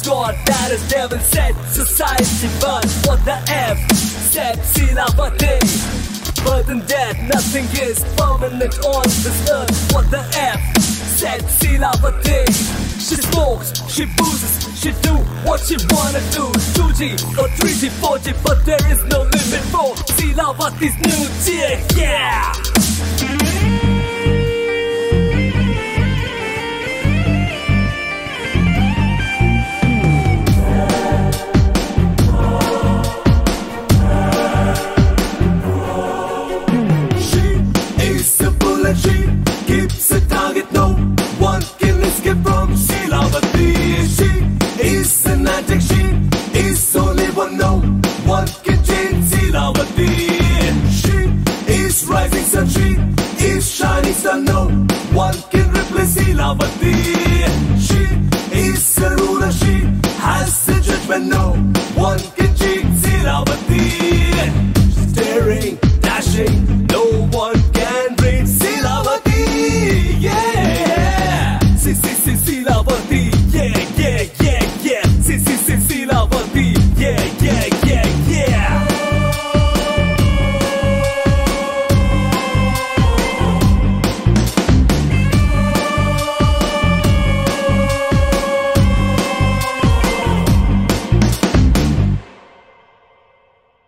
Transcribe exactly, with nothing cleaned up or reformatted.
God that is devil said society, but what the F said Silavati. But in that nothing is permanent on this earth. What the F said Silavati. She smokes, she boozes, she do what she wanna do. two G or three G, four G, but there is no limit for Silavati's new chick, yeah!